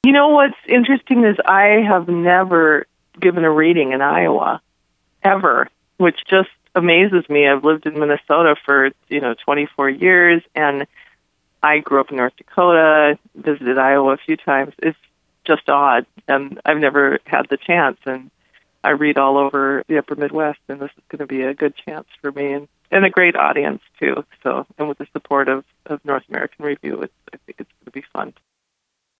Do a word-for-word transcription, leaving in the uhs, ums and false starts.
You know what's interesting is I have never given a reading in Iowa, ever, which just amazes me. I've lived in Minnesota for, you know, twenty-four years, and I grew up in North Dakota, visited Iowa a few times. It's just odd, and I've never had the chance, and I read all over the upper Midwest, and this is going to be a good chance for me, and, and a great audience, too. So, and with the support of, of North American Review, it's, I think it's going to be fun.